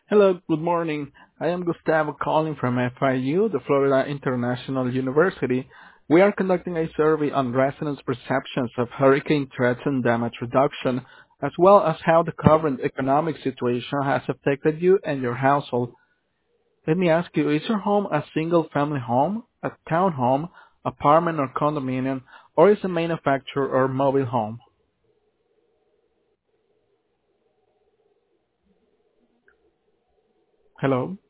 Hello, good morning. I am Gustavo calling from FIU, the Florida International University. We are conducting a survey on residents' perceptions of hurricane threats and damage reduction, as well as how the current economic situation has affected you and your household. Let me ask you, is your home a single-family home, a townhome, apartment or condominium, or is it a manufactured or mobile home? Hello?